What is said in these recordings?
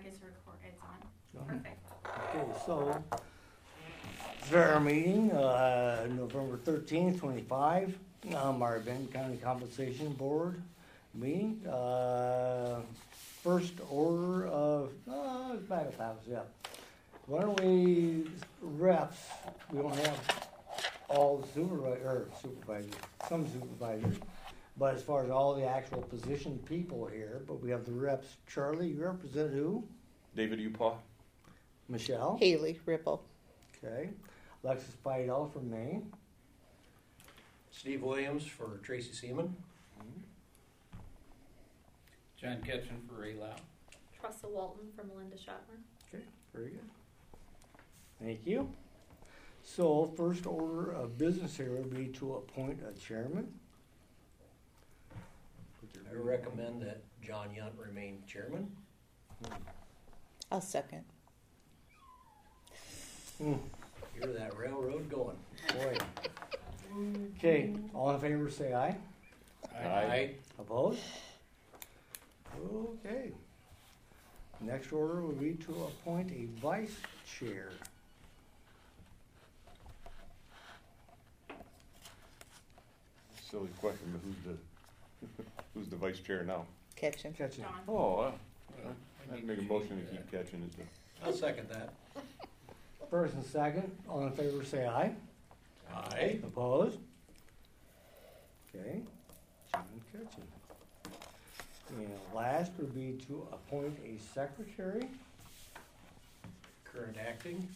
it's it's on. Perfect. Okay, so it's our meeting, November 13th, 25, our Benton County Compensation Board meeting. First order of, it's back of house, yeah. Why don't we, reps, we don't have all the supervisors, some supervisors, but as far as all the actual position people here, but we have the reps. Charlie, you represent who? David Upaw. Michelle? Haley Ripple. Okay. Alexis Fidel from Maine. Steve Williams for Tracy Seaman. John Ketchum for Ray Lau. Tressa Walton from Melinda Schottler. Okay, very good. Thank you. So, first order of business here would be to appoint a chairman. I recommend that John Yunt remain chairman. I'll second. Hear that railroad going. Boy. Okay, all in favor say aye. Aye. Opposed? Okay. Next order would be to appoint a vice chair. Silly question, but who's the vice chair now? Ketchum. Catching. John. Oh, I'd make a motion to keep Ketchum as the. I'll second that. First and second, all in favor say aye. Aye. Opposed? Okay, John Kitchen. And last would be to appoint a secretary. Current acting.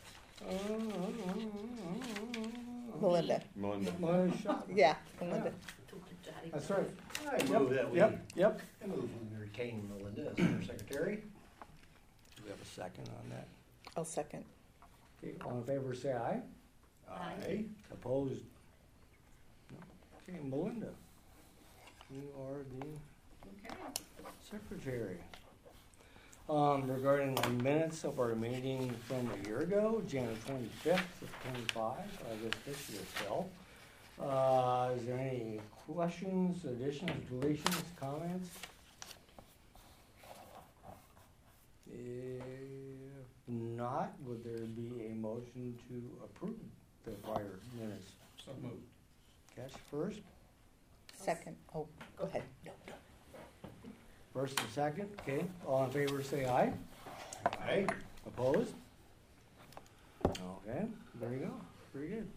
Melinda. Melinda. Melinda Shaw. Yeah, Melinda. That's right. I move that we, Yep. I move we retain Melinda as our secretary. Do we have a second on that? I'll second. Okay, all in favor say aye. Aye. Opposed? No. Okay, Melinda, you are the Okay. secretary. Regarding the minutes of our meeting from a year ago, January 25th of 25, I guess this year still. Is there any questions, additions, deletions, comments? If not, would there be a motion to approve the prior minutes? So moved. Catch first. Second. Oh, go ahead. First and second, okay. All in favor say aye. Aye. Opposed? Okay, there you go. Very good.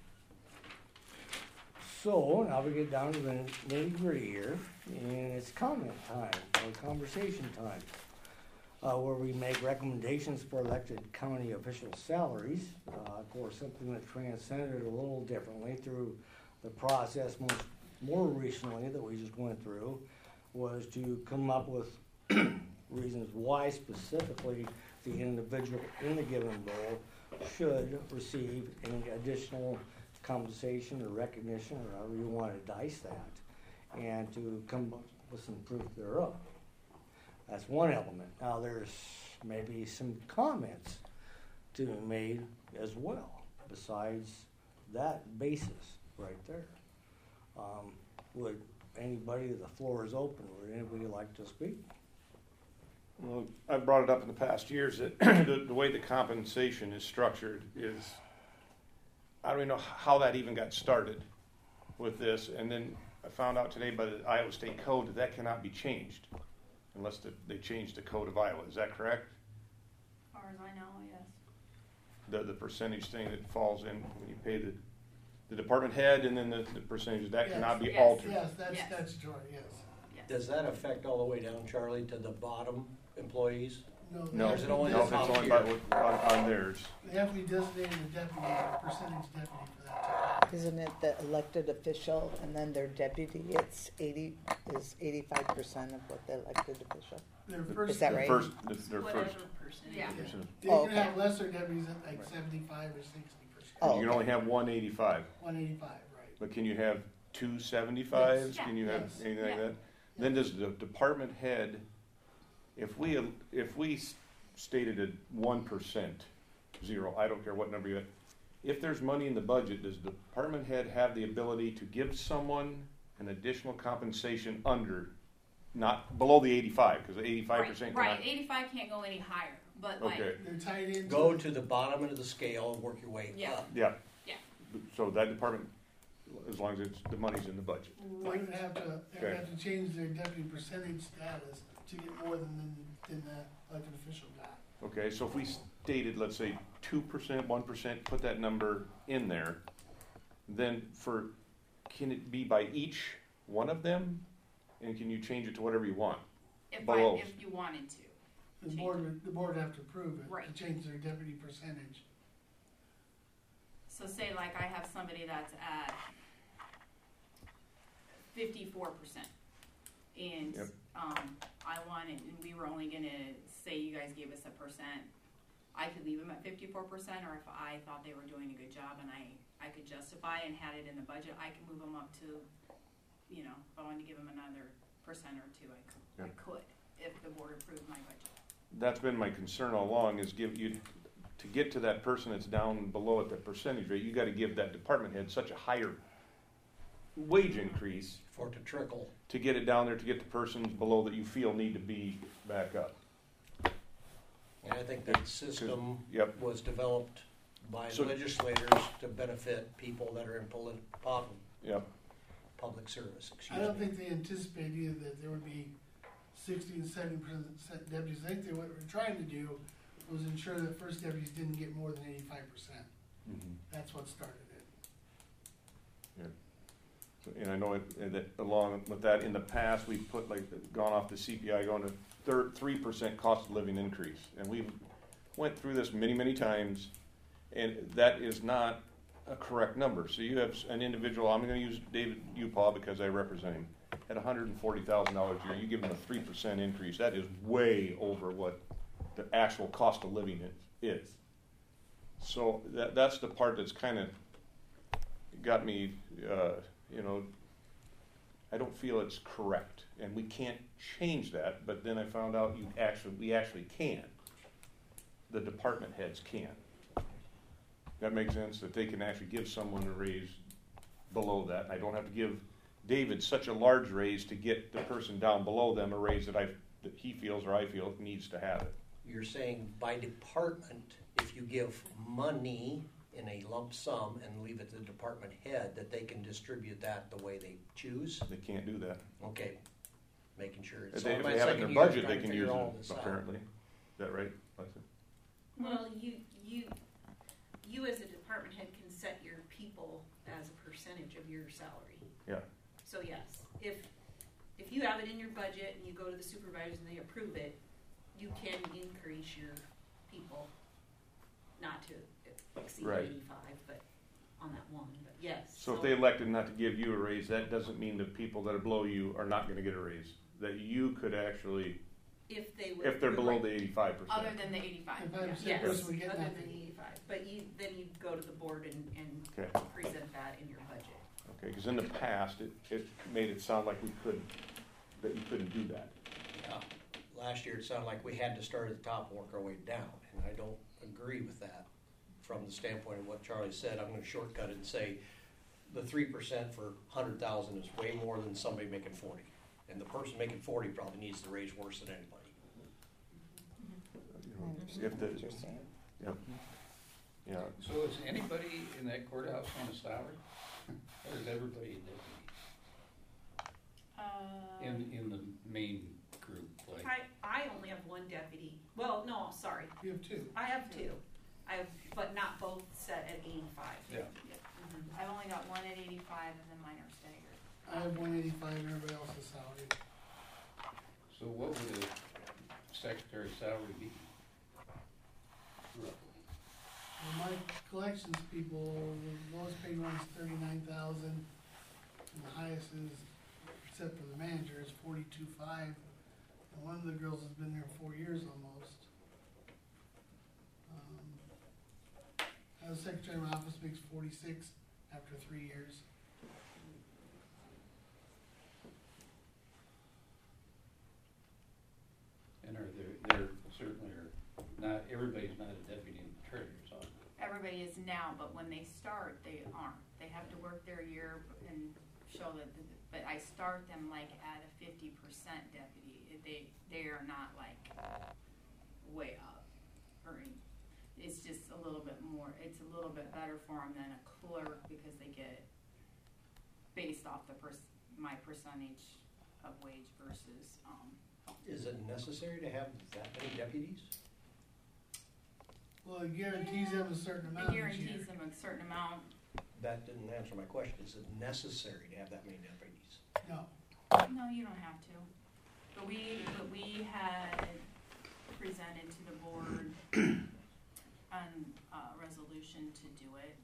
So now we get down to the nitty gritty here, and it's comment time or conversation time, where we make recommendations for elected county official salaries. Of course, something that transcended a little differently through the process more recently that we just went through was to come up with reasons why specifically the individual in the given role should receive any additional compensation or recognition, or however you want to dice that, and to come up with some proof thereof. That's one element. Now there's maybe some comments to be made as well, besides that basis right there. Would anybody, the floor is open, would anybody like to speak? Well, I've brought it up in the past years that the way the compensation is structured is, I don't even know how that even got started with this, and then I found out today by the Iowa State Code that cannot be changed unless they change the code of Iowa. Is that correct? As far as I know, yes. The percentage thing that falls in when you pay the department head and then the percentage, that cannot be altered. Yes, that's Yes. statutory, yes. Yes. Does that affect all the way down, Charlie, to the bottom employees? No, Or is it only no, the it's top only tier? on theirs. They have to be designated a deputy, a percentage deputy for that. Isn't it the elected official and then their deputy? It's 85% of what the elected official. Their first. Is that right? Their Whatever first. percentage. Yeah. They Oh, can okay. have lesser deputies at like 75 or 60%. Oh, You can only have 185, 185, right. but can you have 275s? Yes. Can you have Yes. anything like Yeah. that? Then does the department head, if we stated at 1%, 0, I don't care what number you have, if there's money in the budget, does the department head have the ability to give someone an additional compensation under not below the 85, because the 85% Right, cannot. right, 85 can't go any higher, but like, Okay, They're tied into. Go to the bottom end of the scale and work your way Yeah. up. yeah. Yeah. So that department, as long as the money's in the budget. They would have to, they would Okay. have to change their deputy percentage status to get more than the elected official got. Okay, so if we stated, let's say, 2%, 1%, put that number in there, then can it be by each one of them? And can you change it to whatever you want? Below. if you wanted to. The board would have to approve it, to Right. change their deputy percentage. So say like I have somebody that's at 54%. And, Yep. I wanted, and we were only gonna say you guys gave us 1%. I could leave them at 54%, or if I thought they were doing a good job and I could justify and had it in the budget, I could move them up to, if I wanted to give them another percent or two, I Yep. could, if the board approved my budget. That's been my concern all along, is to get to that person that's down below at that percentage rate, you gotta give that department head such a higher wage increase For it to trickle. to get it down there, to get the persons below that you feel need to be back up. And I think that system Yep. was developed by So- legislators to benefit people that are in Yep. public service, I don't excuse me. think they anticipated either that there would be 60 and 70% deputies. I think what they were trying to do was ensure that first deputies didn't get more than 85%. That's what started it. And I know that along with that, in the past, we've gone off the CPI, going to 3% cost of living increase. And we went through this many, many times, and that is not a correct number. So you have an individual, I'm gonna use David Upaw because I represent him, at $140,000 a year, you give him a 3% increase, that is way over what the actual cost of living is. So that's the part that's kind of got me, I don't feel it's correct, and we can't change that, but then I found out we actually can. The department heads can. That makes sense, that they can actually give someone a raise below that. I don't have to give David such a large raise to get the person down below them a raise that he feels or I feel needs to have it. You're saying by department, if you give money in a lump sum and leave it to the department head, that they can distribute that the way they choose? They can't do that. Okay, making sure. If It's they on my have it in second their year budget, trying they to can use figure all it, this out. apparently. Is that right, Lisa? Well, you as a department head can set your people as a percentage of your salary. Yeah. So yes, if you have it in your budget and you go to the supervisors and they approve it, you can increase your people, not to exceed Right. 85, but on that one, but yes. So if they elected not to give you a raise, that doesn't mean the people that are below you are not gonna get a raise. That you could actually, if they would. if they're below right. the 85%. Other than the 85, If yeah. I'm sick, Yes, person would get other than nothing. the 85, but then you go to the board and Okay. present that in your budget. Okay, because in the past, it made it sound like that you couldn't do that. Yeah. Last year, it sounded like we had to start at the top and work our way down, and I don't agree with that. From the standpoint of what Charlie said, I'm gonna shortcut it and say, the 3% for 100,000 is way more than somebody making 40. And the person making 40 probably needs the raise worse than anybody. You know, if the, yep. Yeah, So is anybody in that courthouse on a salary? Or is everybody a deputy in the main group? Like, I only have one deputy. Well, no, sorry. You have two. I have two. But not both set at 85. yeah. Mhm. I've only got one at 85 and then mine are staggered. I have 185 and everybody else is salary. So what would a secretary's salary be? Roughly. Well, my collections people, the lowest paid one is 39,000, and the highest is, except for the manager, is 42.5. And one of the girls has been there 4 years almost. The secretary of my office makes 46 after 3 years. And there certainly are, not, everybody's not a deputy in the treasurer's office. Everybody is now, but when they start, they aren't. They have to work their year and show that, but I start them like at a 50% deputy. They are not like way up, or it's just a little bit more. It's a little bit better for them than a clerk because they get based off my percentage of wage versus. Is it necessary to have that many deputies? Well, it guarantees them a certain amount It each year. guarantees them a certain amount. That didn't answer my question. Is it necessary to have that many deputies? No, No, you don't have to. But we had presented to the board on a resolution to do it.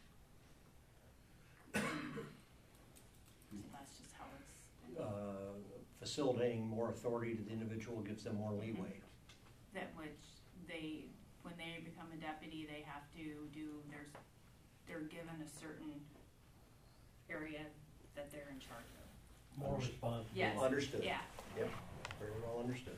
So that's just how it's, Facilitating more authority to the individual gives them more leeway. that which when they become a deputy, they have to they're given a certain area that they're in charge of. More responsible. Yes. Understood. Yeah. Yep, very well understood.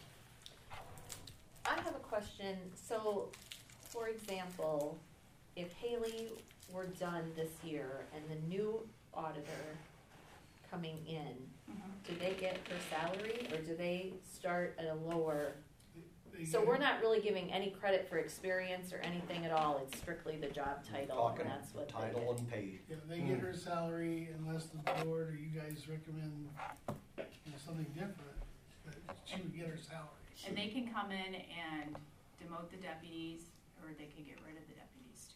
I have a question. So, for example, if Haley were done this year and the new auditor coming in, do they get her salary or do they start at a lower? they So get- we're not really giving any credit for experience or anything at all. It's strictly the job title, Talking and that's what they title get. and pay. Yeah, they get her salary unless the board or you guys recommend, something different, but she would get her salary. And they can come in and demote the deputies, or they can get rid of the deputies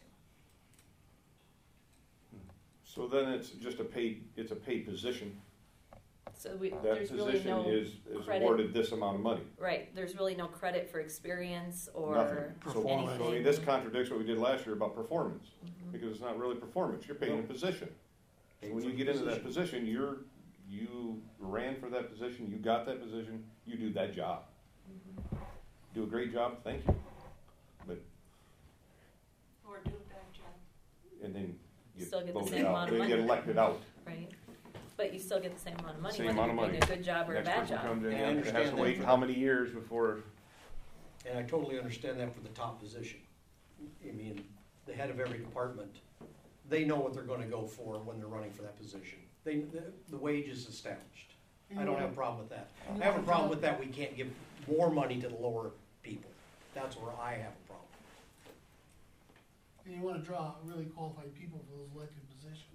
too. So then it's just a paid position. So That there's really position no is credit. awarded this amount of money. Right. There's really no credit for experience or Nothing. Performance. So I mean, this contradicts what we did last year about performance, Mhm. because it's not really performance, you're paying a position. So Paid when for you the get into that position, you ran for that position, you got that position, you do that job. Do a great job, thank you. But, Or do a bad job. and then you Still get the voted same out, amount of then money. get elected out. Right. But you still get the same amount of money Same whether amount you're of doing money. a good job or a Next bad person job. comes in, And I it has understand to that wait for- how many years before, And I totally understand that for the top position. I mean, the head of every department, they know what they're gonna go for when they're running for that position. The wage is established. I don't have a problem with that. I have a problem with that we can't give more money to the lower people. That's where I have a problem. And you wanna draw really qualified people for those elected positions.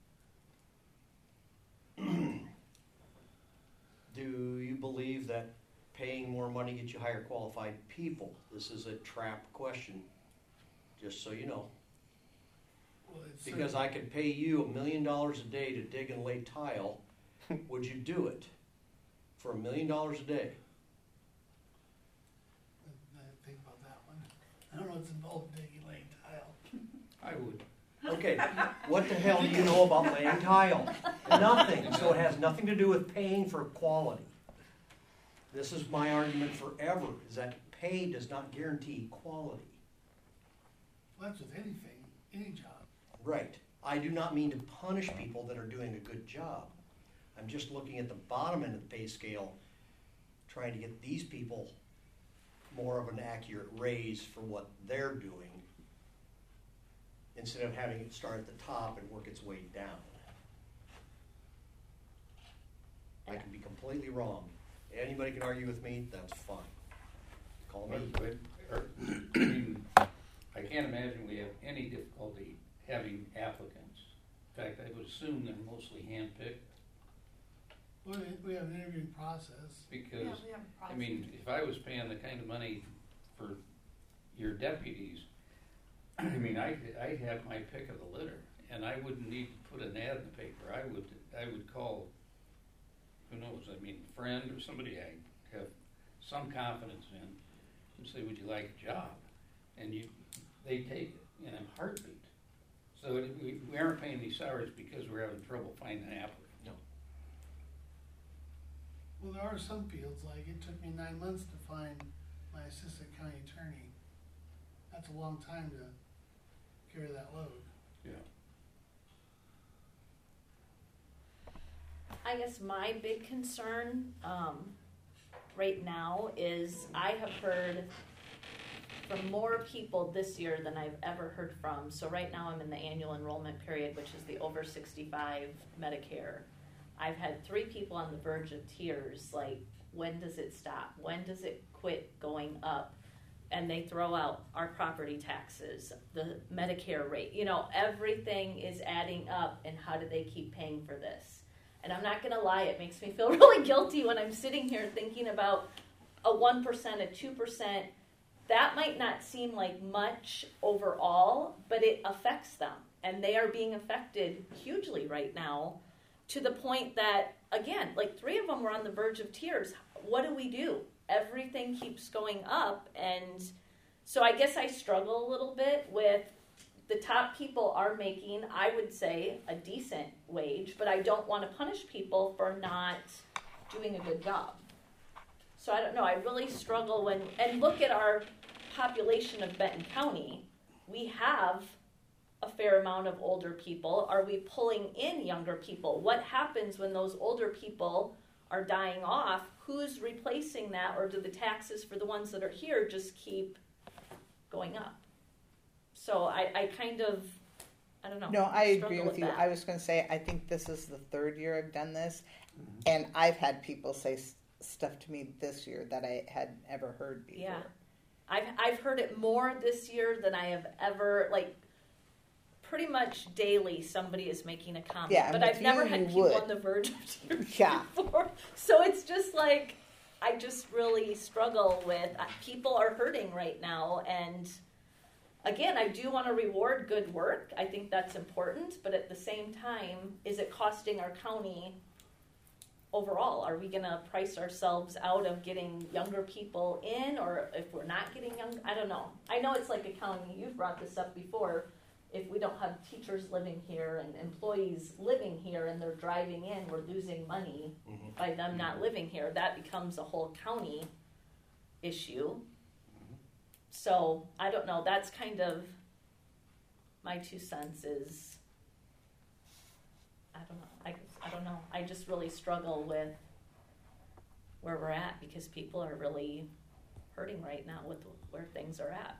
Do you believe that paying more money gets you higher qualified people? This is a trap question, just so you know. Well, it's Because I could pay you $1 million a day to dig and lay tile, would you do it for $1 million a day? I think about that one. I don't know what's involved in digging, laying tile. I would. Okay, what the hell do you know about laying tile? Nothing, so it has nothing to do with paying for quality. This is my argument forever, is that pay does not guarantee quality. Well, that's with anything, any job. Right. I do not mean to punish people that are doing a good job. I'm just looking at the bottom end of the pay scale, trying to get these people more of an accurate raise for what they're doing, instead of having it start at the top and work its way down. I can be completely wrong. Anybody can argue with me, that's fine. Call me. I mean, I can't imagine we have any difficulty having applicants. In fact, I would assume they're mostly handpicked We have an interviewing process. because, Yeah, we have a process. I mean, if I was paying the kind of money for your deputies, I mean, I'd have my pick of the litter, and I wouldn't need to put an ad in the paper. I would call, who knows, I mean, a friend or somebody I have some confidence in, and say, would you like a job? And they take it in a heartbeat. So we aren't paying these salaries because we're having trouble finding an applicant. No. Well, there are some fields, like it took me 9 months to find my assistant county attorney. That's a long time to carry that load. Yeah. I guess my big concern right now is I have heard from more people this year than I've ever heard from. So right now I'm in the annual enrollment period, which is the over 65 Medicare. I've had 3 people on the verge of tears, like, when does it stop? When does it quit going up? And they throw out our property taxes, the Medicare rate, everything is adding up, and how do they keep paying for this? And I'm not gonna lie, it makes me feel really guilty when I'm sitting here thinking about a 1%, a 2%, that might not seem like much overall, but it affects them. And they are being affected hugely right now, to the point that, again, like 3 of them were on the verge of tears. What do? Everything keeps going up. And so I guess I struggle a little bit with, the top people are making, I would say, a decent wage, but I don't want to punish people for not doing a good job. So I don't know, I really struggle and look at our population of Benton County. We have a fair amount of older people. Are we pulling in younger people? What happens when those older people are dying off? Who's replacing that? Or do the taxes for the ones that are here just keep going up? So I kind of, I don't know. No, I struggle agree with you. that. I was going to say, I think this is the 3rd year I've done this, and I've had people say stuff to me this year that I had never heard before. Yeah. I've heard it more this year than I have ever, like, pretty much daily somebody is making a comment. Yeah, but and I've with never you, had you people would. on the verge of tears Yeah. before. So it's just like, I just really struggle with, people are hurting right now. And again, I do want to reward good work. I think that's important. But at the same time, is it costing our county overall? Are we going to price ourselves out of getting younger people in? Or if we're not getting young, I don't know. I know it's like accounting. You've brought this up before. If we don't have teachers living here and employees living here and they're driving in, we're losing money by them not living here. That becomes a whole county issue. So I don't know. That's kind of my 2 cents is, I don't know. I don't know. I just really struggle with where we're at, because people are really hurting right now with where things are at.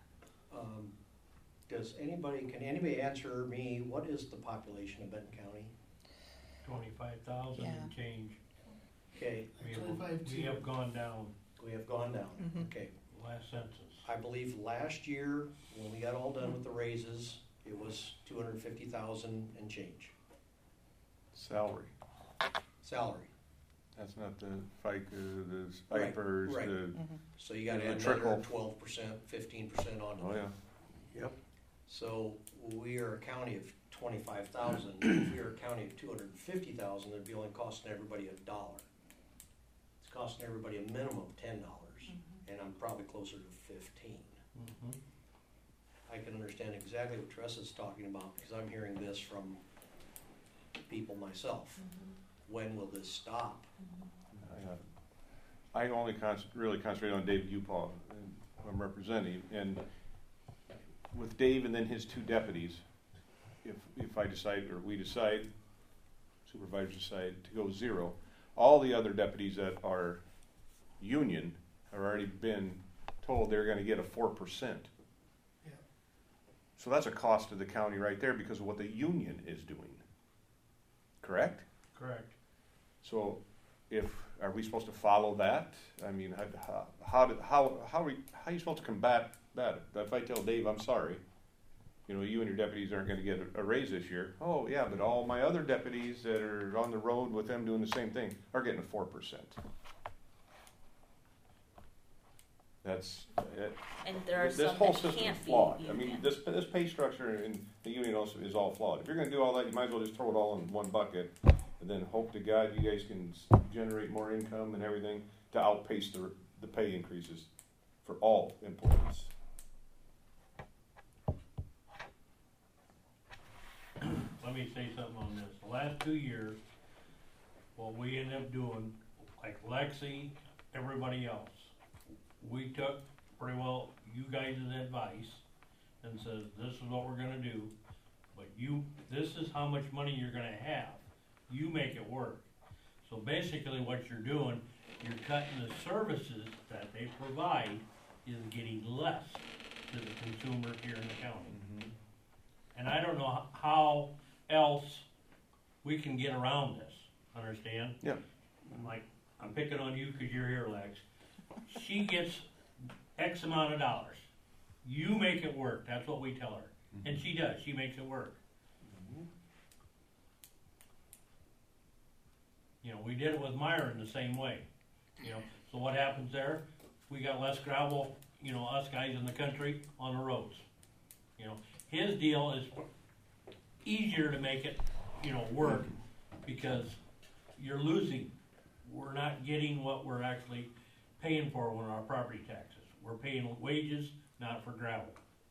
Can anybody answer me, what is the population of Benton County? 25,000 Yeah. and change. Okay, We have gone down we have gone down, Mhm. okay. last census. I believe last year, when we got all done with the raises, it was 250,000 and change. Salary. Salary. That's not the FICA, the stipends, right. the, So you gotta The add trickle. another 12%, 15% onto oh that. yeah. Yep. So we are a county of 25,000. If we are a county of 250,000, it'd be only costing everybody $1. It's costing everybody a minimum of $10, and I'm probably closer to 15. Mhm. I can understand exactly what Teresa's talking about, because I'm hearing this from people myself. When will this stop? I only really concentrate on Dave Upall, and I'm representing, and with Dave and then his 2 deputies, if I decide, or we decide, supervisors decide to go 0, all the other deputies that are union have already been told they're gonna get a 4%. Yeah. So that's a cost to the county right there because of what the union is doing. Correct? Correct. So, are we supposed to follow that? I mean, how are you supposed to combat that? If I tell Dave, I'm sorry, you and your deputies aren't going to get a raise this year. Oh yeah, but all my other deputies that are on the road with them doing the same thing are getting a 4%. That's it. And there are This some whole that system's can't be flawed. I union. mean, this pay structure in the union also is all flawed. If you're going to do all that, you might as well just throw it all in one bucket, and then hope to God you guys can generate more income and everything to outpace the pay increases for all employees. Let me say something on this. The last 2 years, what we ended up doing, like Lexi, everybody else, we took pretty well you guys' advice and says, this is what we're gonna do, but this is how much money you're gonna have. You make it work. So basically what you're doing, you're cutting the services that they provide is getting less. to the consumer here in the county. And I don't know how else we can get around this, understand? Yeah. Like, I'm picking on you because you're here, Lex. She gets X amount of dollars. You make it work, that's what we tell her. And she does, she makes it work. You know, we did it with Myron the same way. You know, so what happens there? We got less gravel, you know, us guys in the country on the roads. You know, his deal is easier to make it, you know, work because you're losing. We're not getting what we're actually paying for on our property taxes. We're paying wages, not for gravel.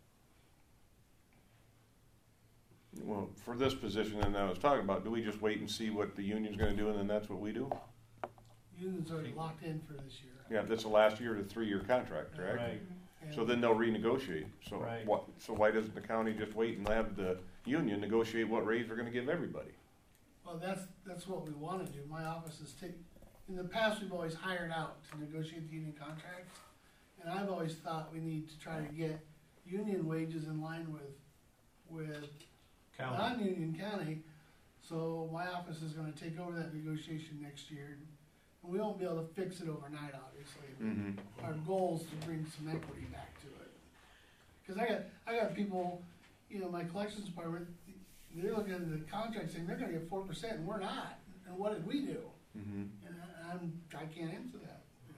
Well, for this position that I was talking about, do we just wait and see what the union's gonna do and then that's what we do? Union's already locked in for this year. Yeah, that's the last year of the 3-year contract, correct? Right. And So then they'll renegotiate. So Right. so why doesn't the county just wait and have the union negotiate what raise we're gonna give everybody? Well, that's what we wanna do. My office is in the past, we've always hired out to negotiate the union contracts. And I've always thought we need to try to get union wages in line with County. non-union county. So my office is gonna take over that negotiation next year. And we won't be able to fix it overnight, obviously. Mm-hmm. Our goal is to bring some equity back to it. Cause I got people, you know, my collections department, they're looking at the contract saying they're gonna get 4% and we're not. And what did we do? Mm-hmm. And I can't answer that.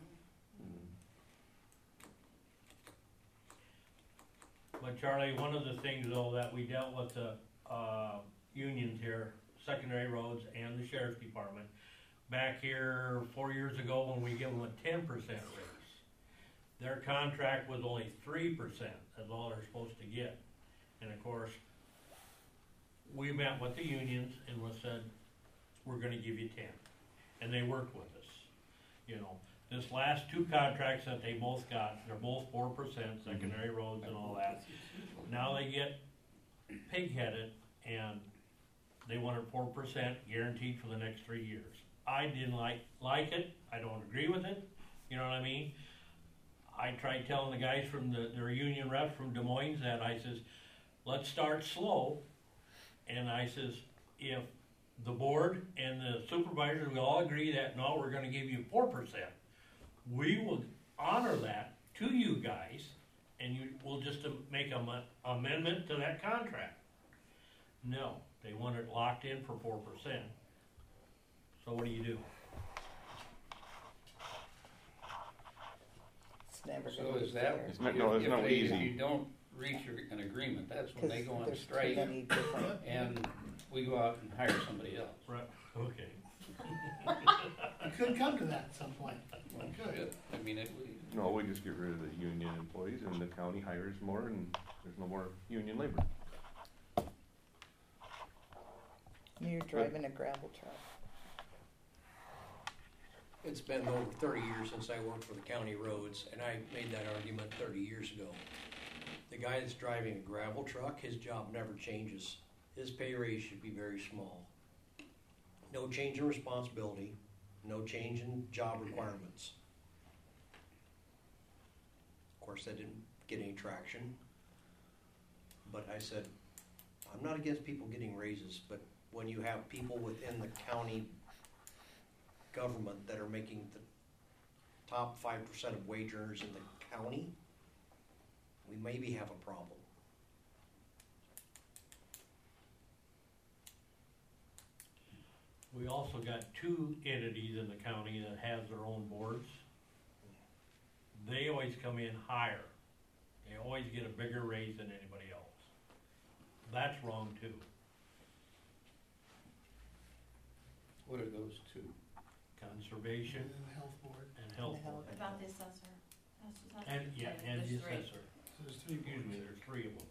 But Charlie, one of the things though that we dealt with the unions here, secondary roads and the sheriff's department, back here 4 years ago when we gave them a 10% raise. Their contract was only 3%, that's all they're supposed to get. And of course, we met with the unions and we said, we're gonna give you 10. And they worked with us. You know, this last 2 contracts that they both got, they're both 4%, secondary roads and all that. Now they get pig-headed and they wanted 4% guaranteed for the next 3 years. I didn't like it, I don't agree with it, you know what I mean? I tried telling the guys from their union reps from Des Moines that I says, let's start slow. And I says, if the board and the supervisors will all agree that, no, we're gonna give you 4%, we will honor that to you guys, and we'll just make an amendment to that contract. No, they want it locked in for 4%. So what do? It's never So gonna be is that, fair. It's no if easy. you don't reach an agreement, that's when 'Cause they go on there's too strike many different- and we go out and hire somebody else. Right, okay. It could come to that at some point. Well, It could. shit. I mean, No, we just get rid of the union employees and the county hires more and there's no more union labor. You're driving a gravel truck. It's been over 30 years since I worked for the county roads, and I made that argument 30 years ago. The guy that's driving a gravel truck, his job never changes. His pay raise should be very small. No change in responsibility, no change in job requirements. Of course, that didn't get any traction. But I said, I'm not against people getting raises, but when you have people within the county government that are making the top 5% of wage earners in the county, we maybe have a problem. We also got 2 entities in the county that has their own boards. They always come in higher. They always get a bigger raise than anybody else. That's wrong too. what are those 2? Conservation And then the health board. and health And the board. health. About the assessor. And, yeah, and the There's three. assessor. So there's 3 Excuse me, boards. there's 3 of them.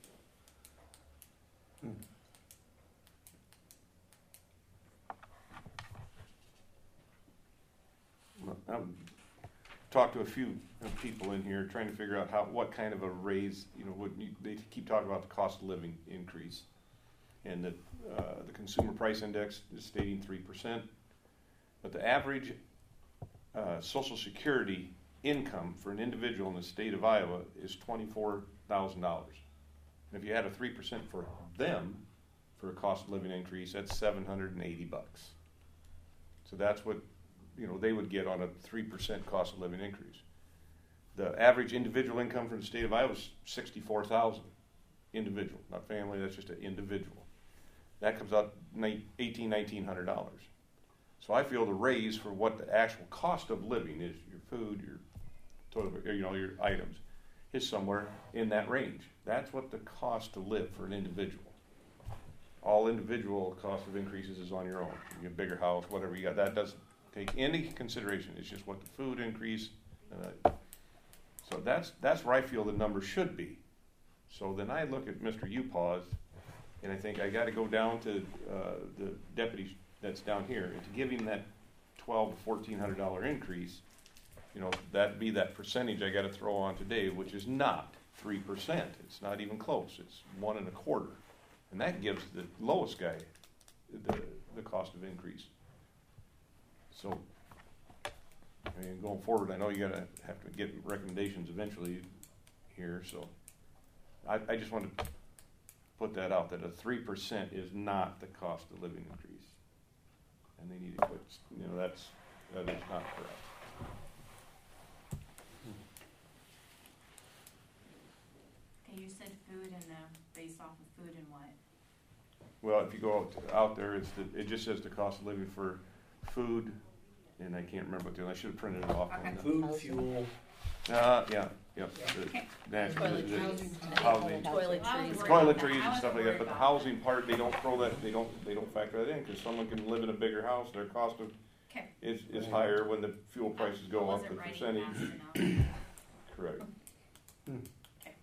I've talked to a few people in here trying to figure out what kind of a raise, they keep talking about the cost of living increase. And that the consumer price index is stating 3%. But the average Social Security income for an individual in the state of Iowa is $24,000. And if you add a 3% for them for a cost of living increase, that's $780. So that's what they would get on a 3% cost of living increase. The average individual income for the state of Iowa is $64,000. Individual, not family. That's just an individual. That comes out $1,900. So I feel the raise for what the actual cost of living is, your food, your toilet, your items, is somewhere in that range. That's what the cost to live for an individual. All individual cost of increases is on your own. You get a bigger house, whatever you got. That doesn't take any consideration. It's just what the food increase. So that's where I feel the number should be. So then I look at Mr. Upaw's, and I think I got to go down to the deputy that's down here, and to give him that $1,200 to $1,400 increase, that'd be that percentage I got to throw on today, which is not 3%. It's not even close. It's 1 1/4, and that gives the lowest guy the cost of increase. So, going forward, I know you have to get recommendations eventually here. So, I just want to put that out, that a 3% is not the cost of living increase. And they need to put, that is not correct. Okay, you said food and based off of food and what? Well, if you go out there, it just says the cost of living for food, and I can't remember what I should have printed it off. Okay. On Food, fuel, yeah. Okay. Housing. Toiletries and stuff like that, but the housing part, they don't throw that, they don't factor that in, because someone can live in a bigger house, their cost of Okay. is higher when the fuel prices go up, the Wasn't writing percentage. fast enough. Correct. Okay.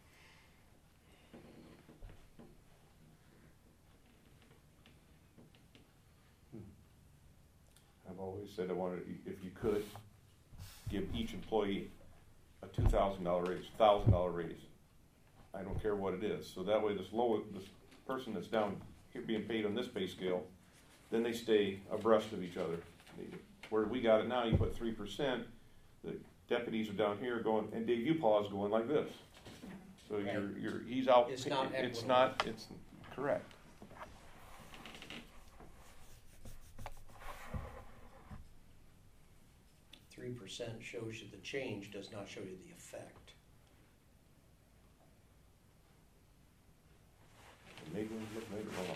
I've always said I wanted, if you could, give each employee a $2,000 raise, $1,000 raise. I don't care what it is. So that way, this person that's down here being paid on this pay scale, then they stay abreast of each other. Where we got it now, you put 3%. The deputies are down here going, and Dave Upaw is going like this. So he's out. It's not It's equitable. not. It's correct. 3% shows you the change, does not show you the effect. Maybe wrong.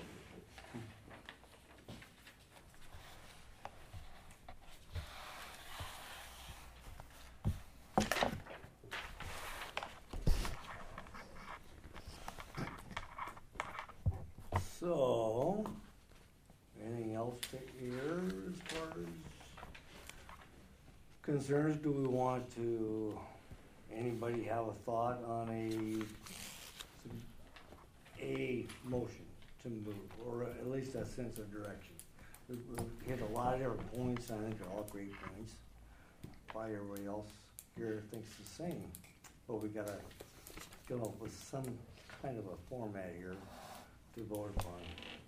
So, anything else to hear as far as concerns? Do we want to, anybody have a thought on a motion to move, or at least a sense of direction? We've hit a lot of different points, and I think they're all great points. Probably everybody else here thinks the same, but we gotta come up with some kind of a format here to vote upon.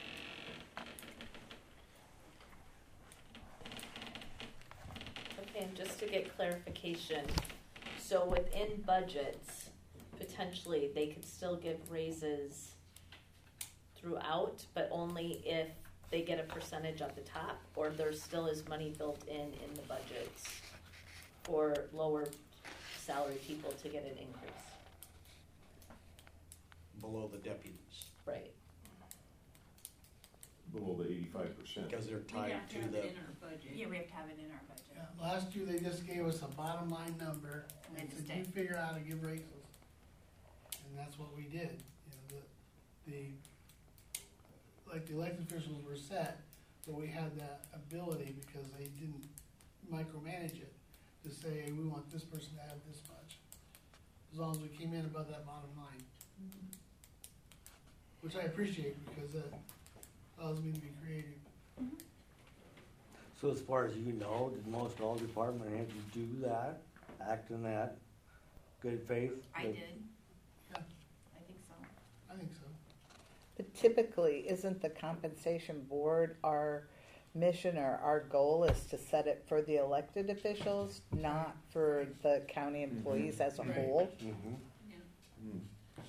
Okay, and just to get clarification, so within budgets, potentially, they could still give raises throughout, but only if they get a percentage at the top, or there still is money built in the budgets for lower salary people to get an increase. Below the deputies, Right. Below the 85%. because they're We tied have to to have the. it in our budget. Yeah, we have to have it in our budget. Yeah, last year they just gave us a bottom line number and And said, stay. you figure out how to give raises. And that's what we did. Like the elected officials were set, but we had that ability because they didn't micromanage it to say, hey, we want this person to have this much. As long as we came in above that bottom line. Which I appreciate because that allows me to be creative. So as far as you know, did most all department heads do that, act in that good faith? I that- did. Yeah. I think so. I think so. But typically, isn't the compensation board our mission or our goal is to set it for the elected officials, not for the county employees as a Right. whole. Mm.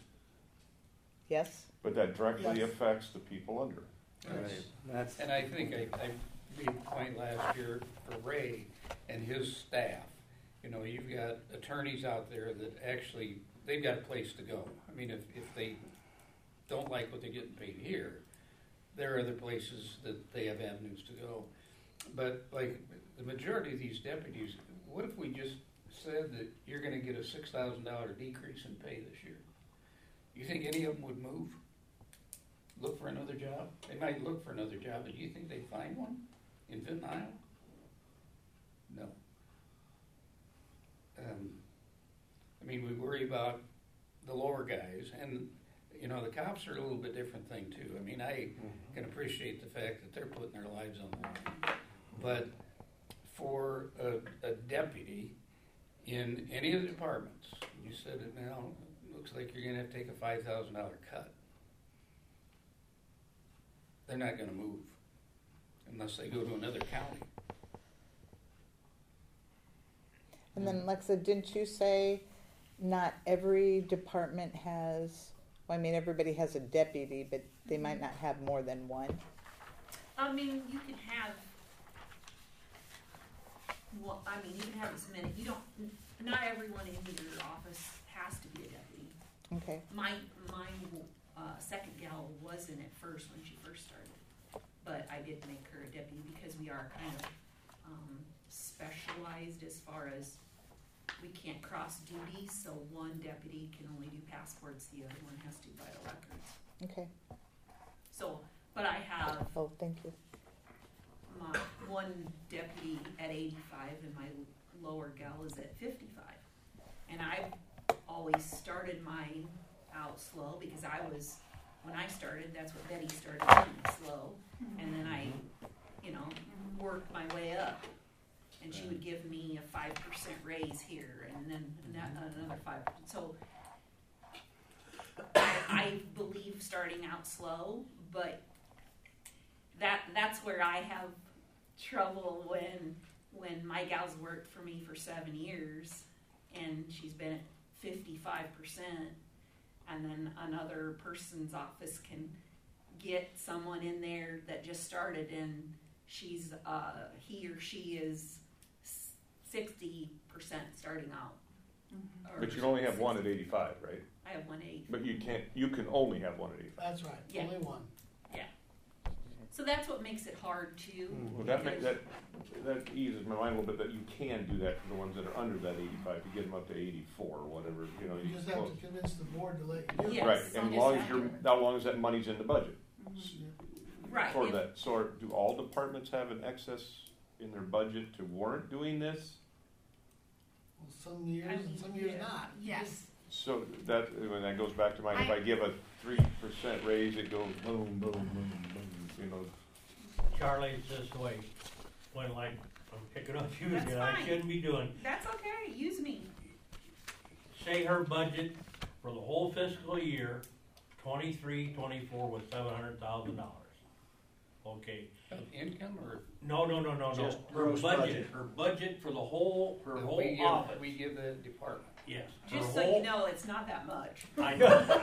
Yes? But that directly Yes. affects the people under. Right. That's, And I think I made a point last year for Ray and his staff. You know, you've got attorneys out there that actually, they've got a place to go. I mean, if they don't like what they're getting paid here, there are other places that they have avenues to go. But like the majority of these deputies, what if we just said that you're gonna get a $6,000 decrease in pay this year? You think any of them would move? Look for another job? They might look for another job, but do you think they'd find one in Vinton, Iowa? No. I mean, we worry about the lower guys, and, you know, the cops are a little bit different thing too. I mean, I can appreciate the fact that they're putting their lives on the line. But for a deputy in any of the departments, you said it now, it looks like you're gonna have to take a $5,000 cut. They're not gonna move unless they go to another county. And then, Lexa, didn't you say not every department has, well, I mean, everybody has a deputy, but they might not have more than one? I mean, you can have, well, I mean, you can have as many, you don't, not everyone in your office has to be a deputy. Okay. My second gal wasn't at first when she first started, but I did make her a deputy because we are kind of specialized as far as we can't cross duties, so one deputy can only do passports, the other one has to do vital records. Okay. So, but I have Oh, thank you. my one deputy at 85 and my lower gal is at 55. And I've always started mine out slow because when I started, that's what Betty started me, slow. And then I, worked my way up. And she would give me a 5% raise here and then another 5%. So I believe starting out slow, but that's where I have trouble when my gal's worked for me for 7 years and she's been at 55%, and then another person's office can get someone in there that just started and she's he or she is 60% starting out. Or But you can only have 60. one at 85, right? I have 180. But you can only have one at 85. That's right, Yeah. only one. So that's what makes it hard too. Well, that eases my mind a little bit that you can do that for the ones that are under that 85 to get them up to 84 or whatever, You you just close. have to convince the board to let you do it. Yes. Right, as and long as how long as that money's in the budget Right. for if- that. So do all departments have an excess in their budget to warrant doing this? Well, some years and some years not. Yes. So when that goes back to mine, if I give a 3% raise, it goes boom, boom, boom, boom, Charlie, it's this way, when like, I'm picking up you That's again, I fine. shouldn't be doing. That's okay. Use me. Say her budget for the whole fiscal year, 23-24 was $700,000. Okay, Income or? no. Just Her gross budget. Her budget for the whole, we office, We give the department. yes. Just Her so whole- you know, it's not that much. I know, but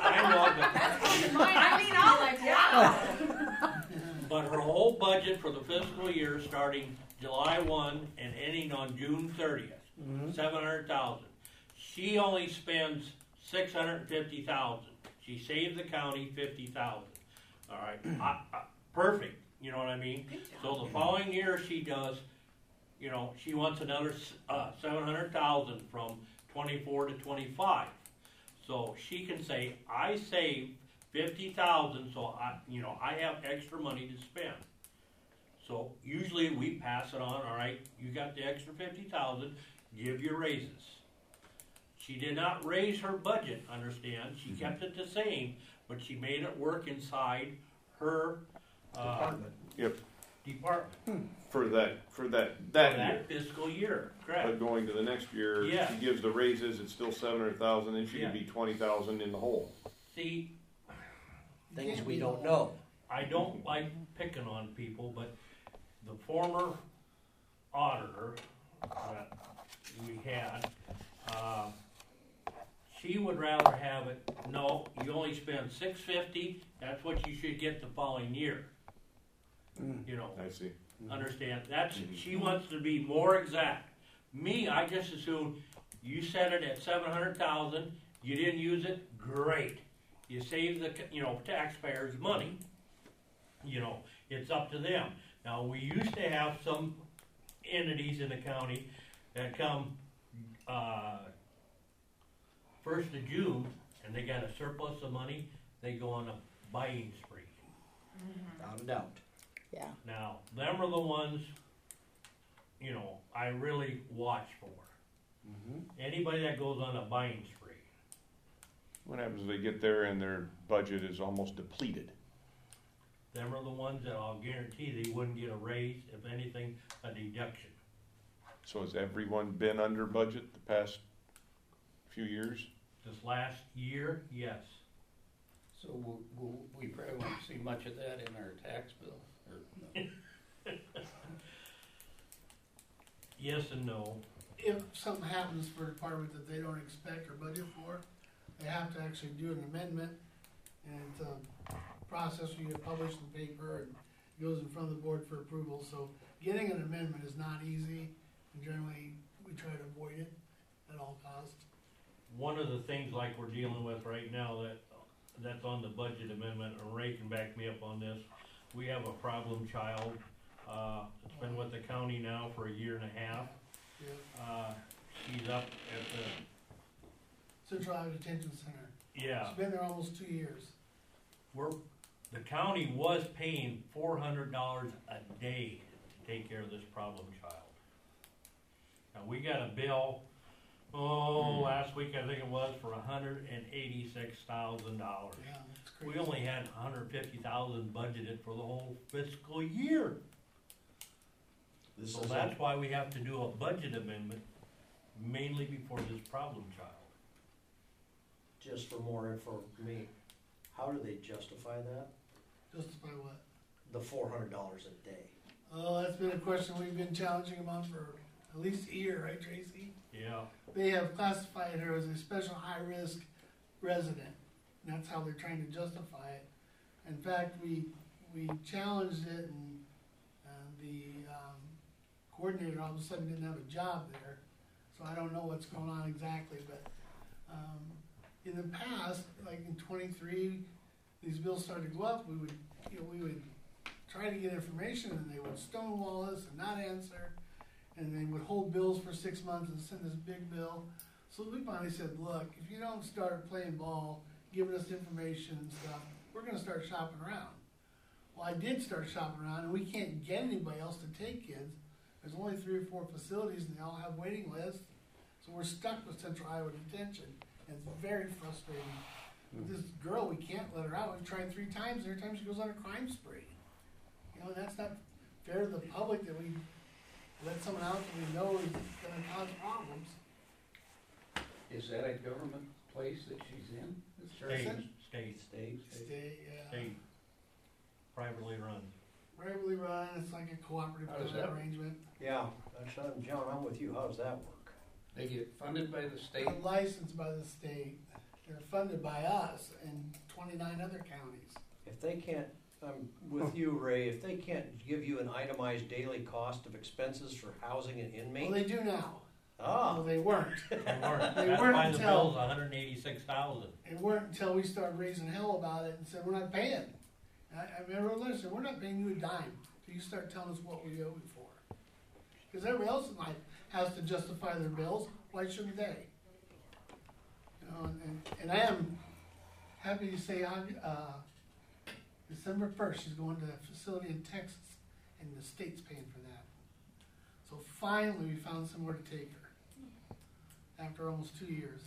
But her whole budget for the fiscal year starting July 1 and ending on June 30th, $700,000. She only spends $650,000. She saved the county $50,000. All right, perfect. You know what I mean? Good job. So the following year she does, she wants another $700,000 from 24 to 25. So she can say, I saved $50,000, so I have extra money to spend. So usually we pass it on. All right, you got the extra $50,000, give your raises. She did not raise her budget. Understand? She kept it the same, but she made it work inside her Department. Yep, department for that for year. that fiscal year. Correct. But going to the next year, Yeah. she gives the raises, it's still 700,000, and she Yeah. could be 20,000 in the hole. See, Things we don't know. I don't like picking on people, but the former auditor that we had, she would rather have it, no, you only spend $650, that's what you should get the following year. You know, I see. understand, that's, she wants to be more exact. Me, I just assume you set it at 700,000, you didn't use it, great. You save the, taxpayers money. It's up to them. Now, we used to have some entities in the county that come, 1st of June, and they got a surplus of money, they go on a buying spree. Without a doubt. Yeah. Now, them are the ones, I really watch for. Anybody that goes on a buying spree. What happens if they get there and their budget is almost depleted? Them are the ones that I'll guarantee they wouldn't get a raise, if anything, a deduction. So has everyone been under budget the past few years? This last year, yes. So we probably won't see much of that in our tax bill, or no? Yes and no. If something happens for a department that they don't expect or budget for, they have to actually do an amendment, and it's a process where you get published in the paper and goes in front of the board for approval. So getting an amendment is not easy, and generally we try to avoid it at all costs. One of the things like we're dealing with right now that's on the budget amendment, and Ray can back me up on this, we have a problem child. It's been with the county now for 1.5 years. Yeah. She's up at the, Central Iowa Detention Center. yeah, It's been there almost 2 years. the county was paying $400 a day to take care of this problem child. Now, we got a bill, last week I think it was, for $186,000. Yeah, it's crazy. We only had $150,000 budgeted for the whole fiscal year. This So is that's why we have to do a budget amendment, mainly before this problem child. just for more info for me. How do they justify that? Justify what? The $400 a day. Oh, that's been a question we've been challenging them on for at least a year, right, Tracy? Yeah. They have classified her as a special high-risk resident, and that's how they're trying to justify it. In fact, we challenged it, and the coordinator all of a sudden didn't have a job there, so I don't know what's going on exactly, but in the past, like in '23, these bills started to go up, we would try to get information, and they would stonewall us and not answer, and they would hold bills for 6 months and send this big bill. So we finally said, look, if you don't start playing ball, giving us information and stuff, we're gonna start shopping around. Well, I did start shopping around, and we can't get anybody else to take kids. There's only 3 or 4 facilities, and they all have waiting lists, so we're stuck with Central Iowa Detention, and it's very frustrating. With this girl, we can't let her out. We've tried 3 times, and every time she goes on a crime spree. You know, that's not fair to the public that we let someone out that we know is gonna cause problems. Is that a government place that she's in? State, Stay, privately run. privately run, it's like a cooperative How does kind of that- arrangement. Yeah, that's, John, I'm with you. How does that work? They get funded by the state? They're licensed by the state, they're funded by us and 29 other counties. If they can't, I'm with you, Ray, if they can't give you an itemized daily cost of expenses for housing an Well, inmate? they do now. Ah, Well, they weren't. They weren't. They That's weren't why the until- bill's $186,000. It weren't until we started raising hell about it and said, we're not paying. And I remember a letter said, we're not paying you a dime till you start telling us what we owe you for. Because everybody else in life has to justify their bills, why shouldn't they? You know, and I am happy to say on, December 1st, she's going to a facility in Texas, and the state's paying for that. So finally, we found somewhere to take her, after almost 2 years.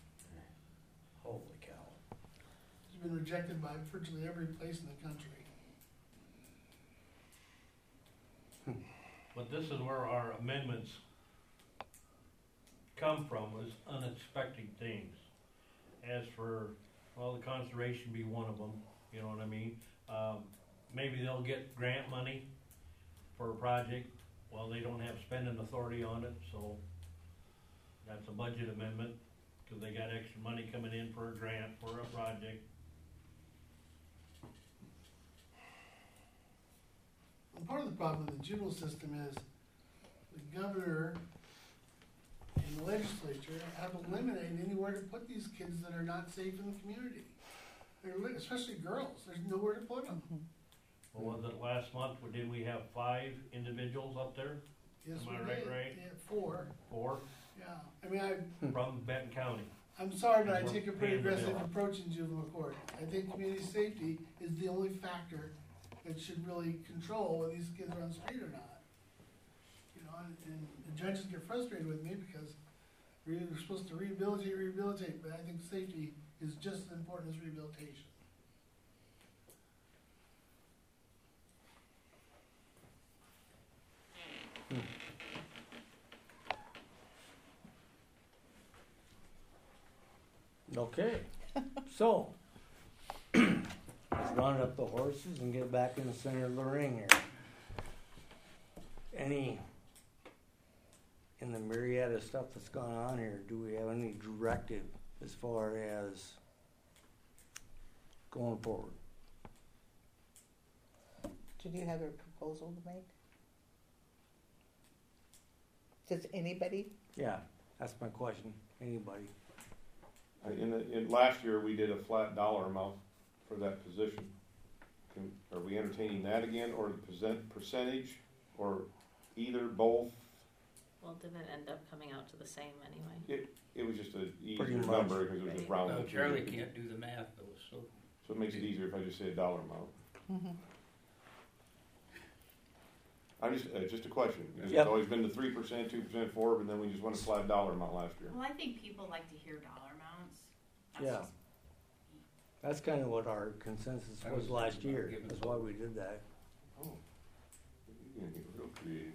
holy cow. She's been rejected by virtually every place in the country. But this is where our amendments come from, was unexpected things. As for, well, the conservation be one of them, you know what I mean? Maybe they'll get grant money for a project, well, they don't have spending authority on it, so that's a budget amendment, cause they got extra money coming in for a grant for a project. And part of the problem with the juvenile system is the governor and the legislature have eliminated anywhere to put these kids that are not safe in the community. Especially girls, there's nowhere to put them. Well, was it last month, did we have 5 individuals up there? Yes, Am I we right, did. right? Yeah, 4, 4 yeah. I mean, from Benton County. I'm sorry, but I We're take a pretty paying the aggressive bill. approach in juvenile court. I think community safety is the only factor that should really control whether these kids are on the street or not. You know, and the judges get frustrated with me because we're supposed to rehabilitate, but I think safety is just as important as rehabilitation. Okay, so, let's round up the horses and get back in the center of the ring here. Any, in the myriad of stuff that's gone on here, do we have any directive as far as going forward? Did you have a proposal to make? Does anybody? Yeah, that's my question, anybody? In last year, we did a flat dollar amount for that position. Are we entertaining that again, or the percentage, or either, both? Well, didn't it end up coming out to the same anyway? It was just an Pretty easier much. number because it was just rounded. No, Charlie can't do the math though, so. So it makes it easier if I just say a dollar amount. Mm-hmm. I'm just a question. Because Yep. It's always been the 3%, 2%, 4%, but then we just went a flat dollar amount last year. Well, I think people like to hear dollar amounts. That's Yeah. just- That's kind of what our consensus I was was last thinking about year, giving that's it- why we did that. Oh. You're gonna get real creative.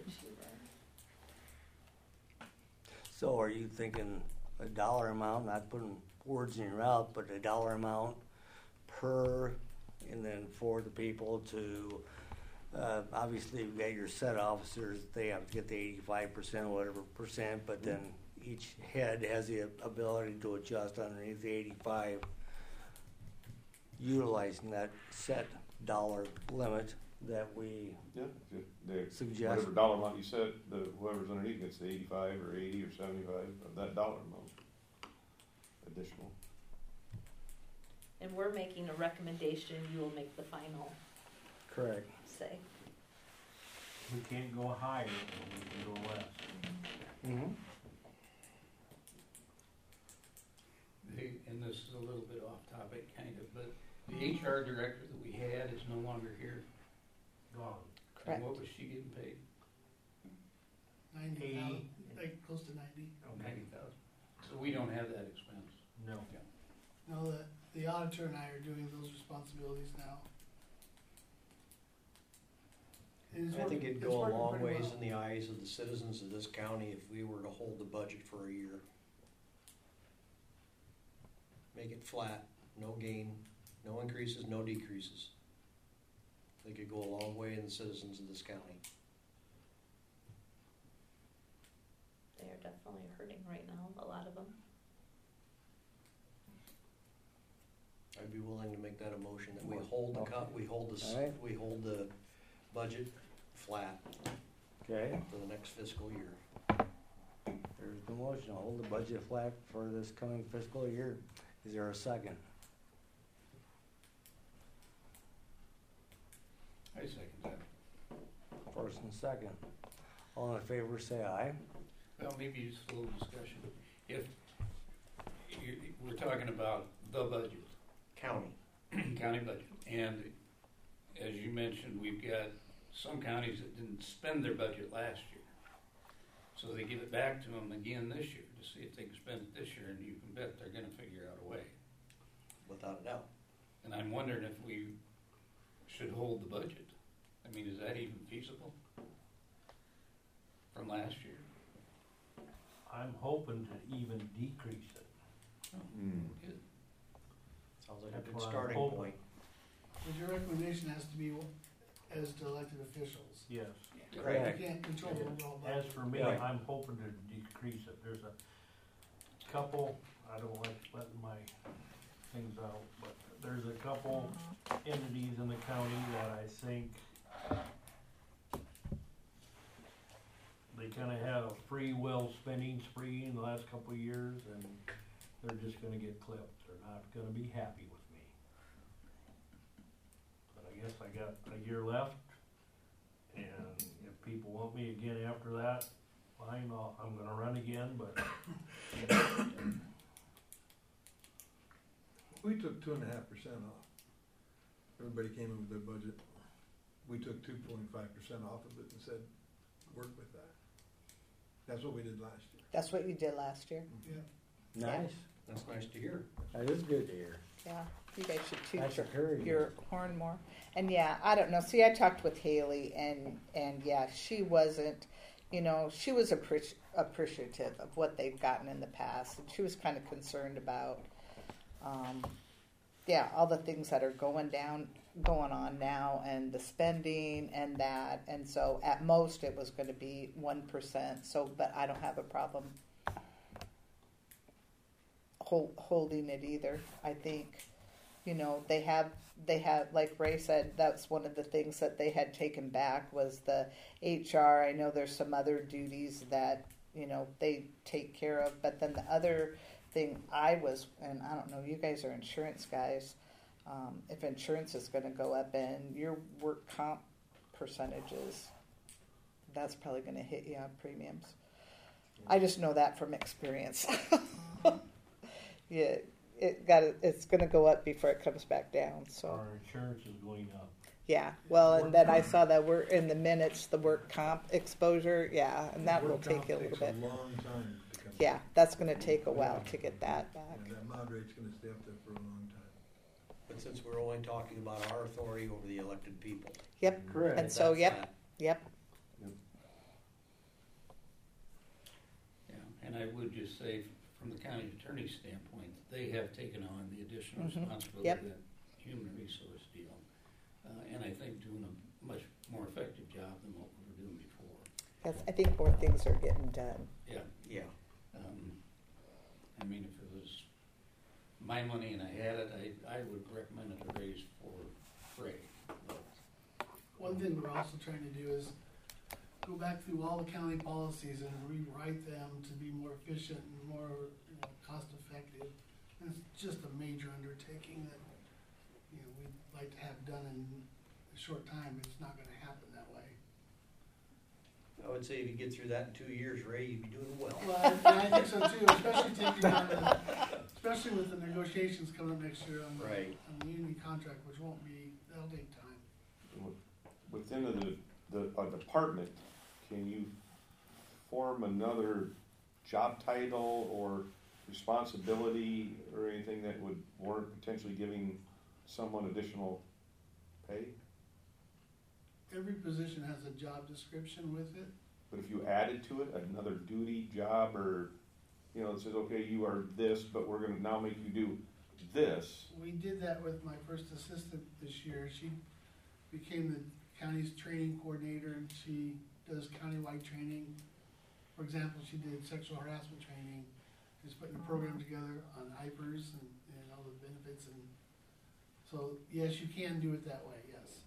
So are you thinking a dollar amount, not putting words in your mouth, but a dollar amount per, and then for the people to, obviously you've got your set officers, they have to get the 85%, whatever percent, but then each head has the ability to adjust underneath the 85, utilizing that set dollar limit that we Yeah, the, suggest. whatever dollar amount you set, whoever's underneath gets the 85 or 80 or 75 of that dollar amount additional. And we're making a recommendation, you will make the final Correct. say. We can't go higher, but we can go less. Mm-hmm. And this is a little bit off topic, kind of, but the HR director that we had is no longer here. Gone. Correct. And what was she getting paid? 90,000, like close to 90. $90,000. So we don't have that expense. No. No, the auditor and I are doing those responsibilities now. And it's I think working- it'd it's go a working long pretty ways well. in the eyes of the citizens of this county if we were to hold the budget for a year. Make it flat, no gain, no increases, no decreases. I think it'd go a long way in the citizens of this county. They are definitely hurting right now, a lot of them. I'd be willing to make that a motion that we hold the Okay. Alright. we hold the budget flat Okay, for the next fiscal year. there's the motion, hold the budget flat for this coming fiscal year. Is there a second? I second that. First and second. All in favor, say aye. Well, maybe just a little discussion. If we're talking about the budget, County. county budget, and as you mentioned, we've got some counties that didn't spend their budget last year. So they give it back to them again this year to see if they can spend it this year, and you can bet they're gonna figure out a way. Without a doubt. And I'm wondering if we should hold the budget. I mean, is that even feasible from last year? I'm hoping to even decrease it. Good. Sounds like a That's good what I'm starting hoping. point. But your recommendation has to be as to elected officials. Yes. Correct. You can't control the overall As budget. for me, Right. I'm hoping to decrease it. There's a couple, I don't like letting my things out, but there's a couple entities in the county that I think they kinda had a free will spending spree in the last couple of years, and they're just gonna get clipped. They're not gonna be happy with me. But I guess I got a year left, and if people want me again after that, fine, I'm gonna run again, but We took 2.5% off. Everybody came in with their budget. We took 2.5% off of it and said, work with that. That's what we did last year. That's what you did last year. Yeah. Nice. That's nice to hear. That is good to hear. Yeah, you guys should That's toot encouraging. your horn more. And yeah, I don't know. See, I talked with Haley, and yeah, she wasn't. You know, she was appreciative of what they've gotten in the past, and she was kind of concerned about, yeah, all the things that are going on now, and the spending and that. And so, at most, it was going to be 1%. So, but I don't have a problem holding it either. I think, you know, they have, like Ray said, that's one of the things that they had taken back was the HR. I know there's some other duties that, you know, they take care of, but then the other thing and I don't know, you guys are insurance guys, if insurance is going to go up and your work comp percentages, that's probably going to hit you on premiums. I just know that from experience. Yeah, it's going to go up before it comes back down. So our insurance is going up. yeah, well, and then I saw that we're in the minutes, the work comp exposure. Yeah, and that will Work take comp you a little takes bit. a long time to come. Yeah, that's going to take a while to get that back. And that mod rate's gonna stay up there for a long time. But since we're only talking about our authority over the elected people. Yep. Correct. And so, that's yep, that. yep. Yeah, and I would just say, from the county attorney's standpoint, they have taken on the additional Mhm. responsibility Yep. of that human resource deal. And I think doing a much more effective job than what we were doing before. I think more things are getting done. Yeah. Yeah. I mean, if it was my money and I had it, I would recommend it a raise for Ray. One thing we're also trying to do is go back through all the county policies and rewrite them to be more efficient and more, you know, cost effective. And it's just a major undertaking that, you know, we'd like to have done in a short time. It's not gonna happen that way. I would say if you get through that in 2 years, Ray, you'd be doing well. Well, I think so too, especially with the negotiations coming up next year on Right. the union contract, which that'll take time. Within a department, can you form another job title or responsibility or anything that would warrant potentially giving someone additional pay? Every position has a job description with it. But if you added to it another duty, job, or, you know, it says, okay, you are this, but we're gonna now make you do this. We did that with my first assistant this year. She became the county's training coordinator, and she does countywide training. For example, she did sexual harassment training. She's putting a program together on IPERS and all the benefits. And so, yes, you can do it that way, yes.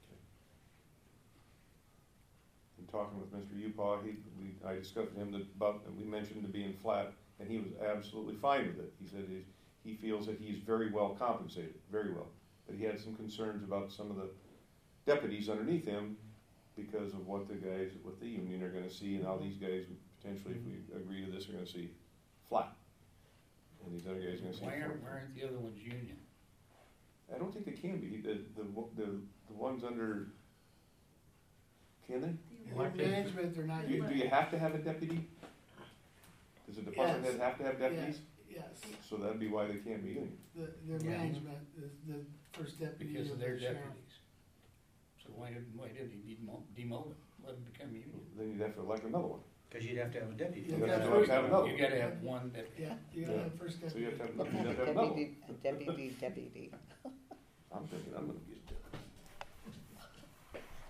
In talking with Mr. Upaw, I discussed with him we mentioned it being flat, and he was absolutely fine with it. He said he feels that he's very well compensated, very well. But he had some concerns about some of the deputies underneath him because of what the guys with the union are going to see, and how these guys potentially, if we agree to this, are going to see flat, and these other guys are going to see. Why aren't the other ones union? I don't think they can be. The ones under, can they? In management, they're not. Do you have to have a deputy? Does the department head have to have deputies? Yes. So that'd be why they can't be union. Their management is the first deputy. Because of of their the sheriff. deputies. So why didn't he demote them, let them become union? Then you'd have to elect another one. Because you'd have to have a deputy. Yeah. You'd have to have another You one. gotta have one deputy. Yeah, you gotta have first So you deputy. have to have, What you'd kind have of to have another one. deputy? I'm thinking I'm gonna get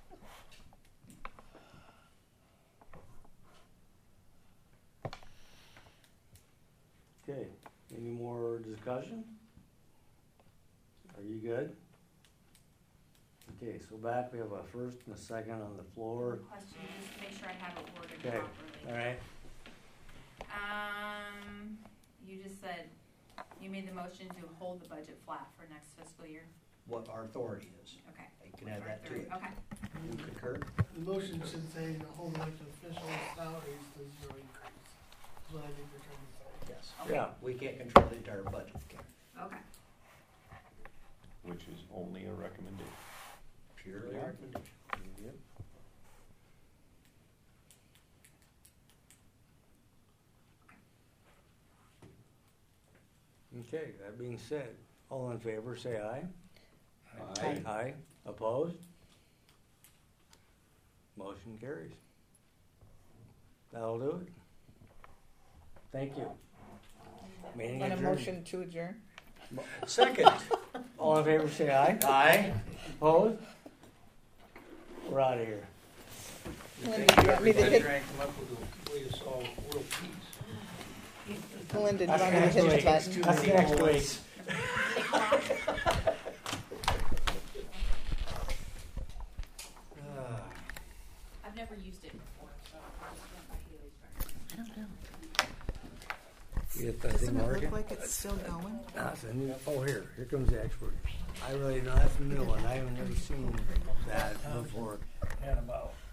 Okay, any more discussion? Are you good? Okay, so back, we have a first and a second on the floor. Question, just to make sure I have it worded Okay, properly. alright, You just said, you made the motion to hold the budget flat for next fiscal year. What our authority is. Okay. You can add that to it. Okay. You concur? The motion should say to hold elected officials' salaries to zero increase. That's what I think they're trying to say. Yes. Okay. yeah, We can't control the entire budget. Okay. Which is only a recommendation. Purely Yeah. recommendation. yep. Okay, that being said, all in favor, say aye. Aye. Aye, opposed? Motion carries. That'll do it. Thank you. Meeting On a adjourned. motion to adjourn? Second. All in favor, say aye. Aye. Opposed? We're out of here. Linda, do you want me to Everybody hit, trying to come up with a way to solve world peace. Linda, do you That's want me to hit the next button? week. That's next week. I've never used it before, so I just went by Haley's brand. I don't know. You get that thing working? like it's still going? That's a new, oh, here comes the expert. I really know, that's a new one. I haven't ever seen that before. Had about